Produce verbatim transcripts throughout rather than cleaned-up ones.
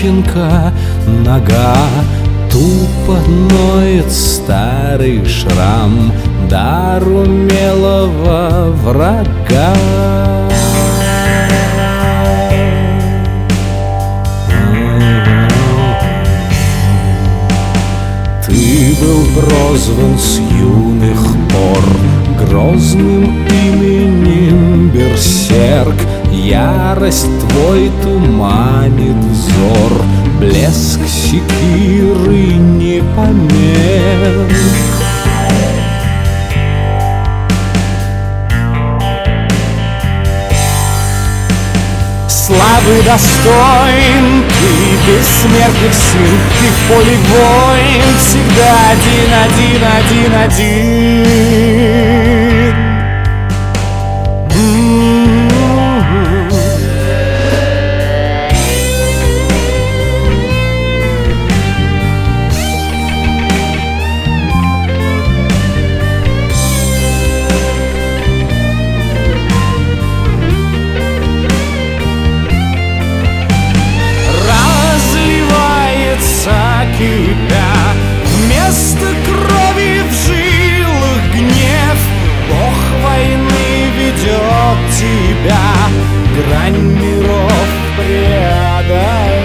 щенка нога, тупо ноет старый шрам, дар умелого врага. Ты был прозван с юных пор грозным именем Берсерк. Ярость твой туманит взор, блеск секиры не померк. Славы достоин, ты бессмертных сын, ты в поле воин, всегда один, один, один, один. Вместо крови в жилах гнев, Бог войны ведет тебя, грань миров преодолев.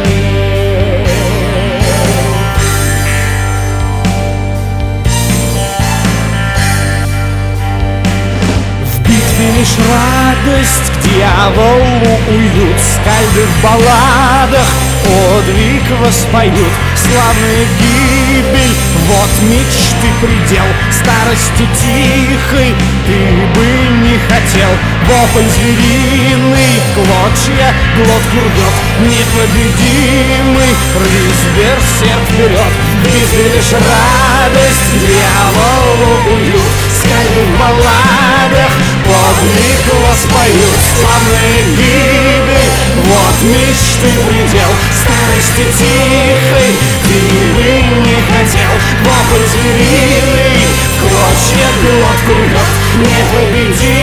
В битве лишь радость, к дьяволу уют, скальды в балладах подвиг воспоют. Славная гибель, вот мечты предел, старости тихой ты бы не хотел. Вопль звериный, клочья глотку рвет, непобедимый, рвись берсерк вперед. В битве лишь радость, дьяволу уют, скальды в балладах подвиг воспоют. Славная гибель, вот мечты предел, старости тихой ты бы не хотел. Вопль звериный, клочья глотку рвет, непобедимый,